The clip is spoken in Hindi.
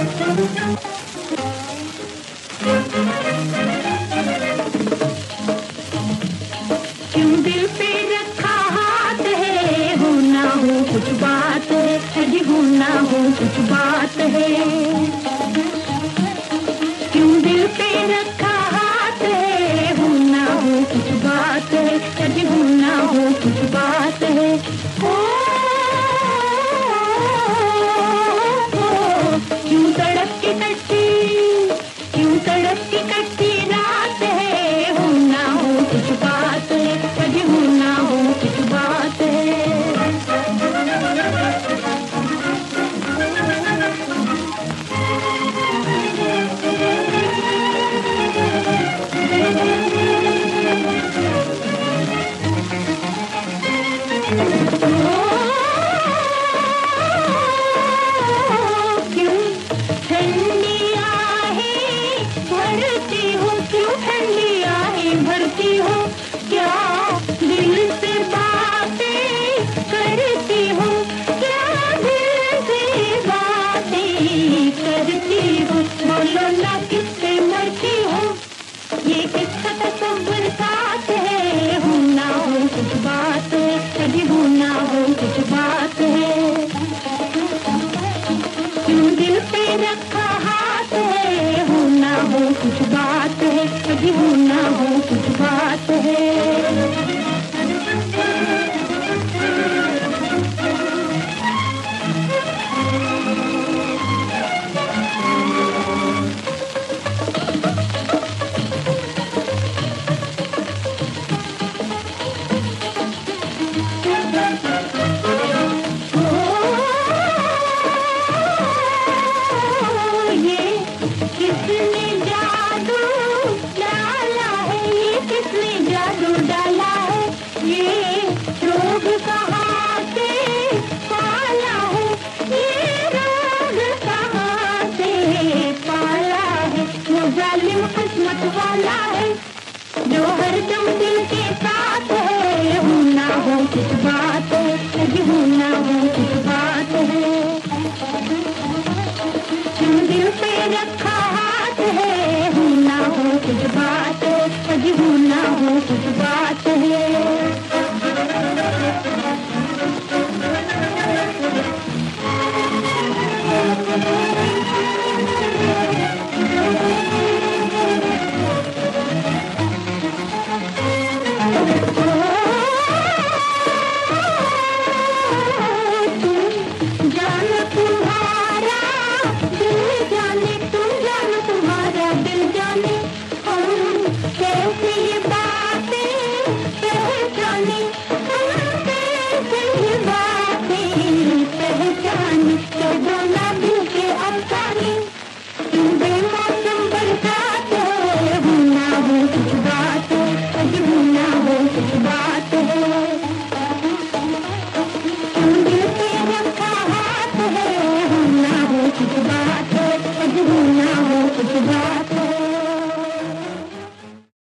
क्यों दिल पे रखा हाथ है, हो ना हो कुछ बात है, अजी हो ना हो कुछ बात है। क्यों दिल पे रखा हाथ है, हो ना हो कुछ बात है, अजी हो ना हो कुछ बात है।